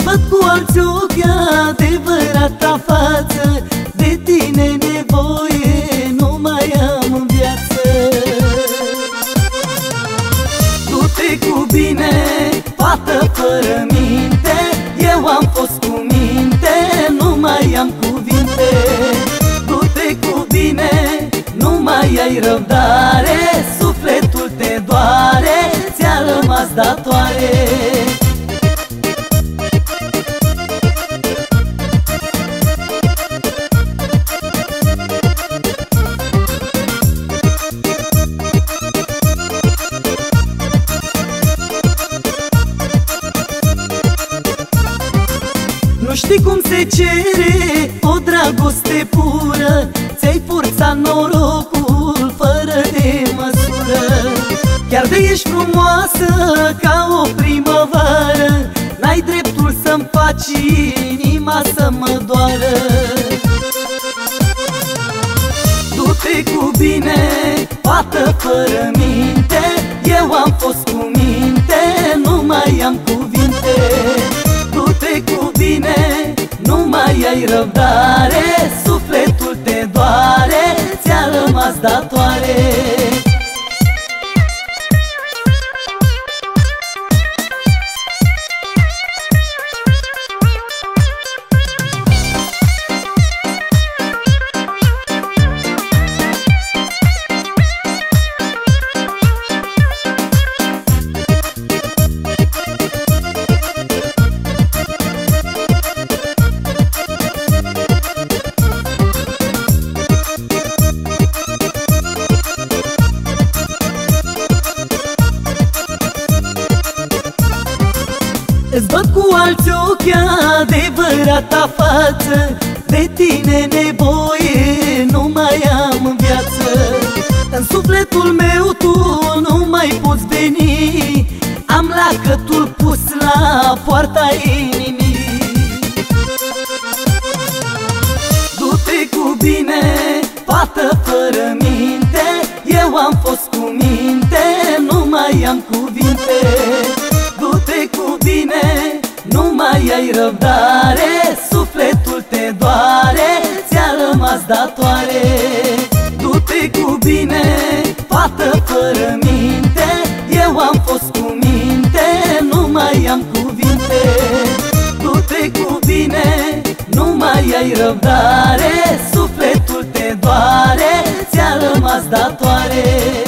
Îți văd cu alți ochi adevărata față, de tine nevoie nu mai am în viață. Du-te cu bine, fată fără minte, eu am fost cu minte, nu mai am cuvinte. Du-te cu bine, nu mai ai răbdare, sufletul te doare, ți-a rămas datoare. Nu știi cum se cere o dragoste pură, ți-ai forțat norocul fără de măsură. Chiar de ești frumoasă ca o primăvară, n-ai dreptul să-mi faci inima să mă doară. Du-te cu bine, fată fără minte, eu am fost cu minte, nu mai am cuvinte. Du-te cu bine, nu mai ai răbdare, sufletul te doare, ți-a rămas datoare. Îți văd cu alți ochi adevărata față, de tine nevoie nu mai am în viață. În sufletul meu tu nu mai poți veni, am lacătul pus la poarta inimii. Du-te cu bine, fată fără minte, eu am fost cu minte, nu mai am cuvinte. Du-te cu bine, nu mai ai răbdare, sufletul te doare, ți-a rămas datoare. Du-te cu bine, fată fără minte, eu am fost cu minte, nu mai am cuvinte. Du-te cu bine, nu mai ai răbdare, sufletul te doare, ți-a rămas datoare.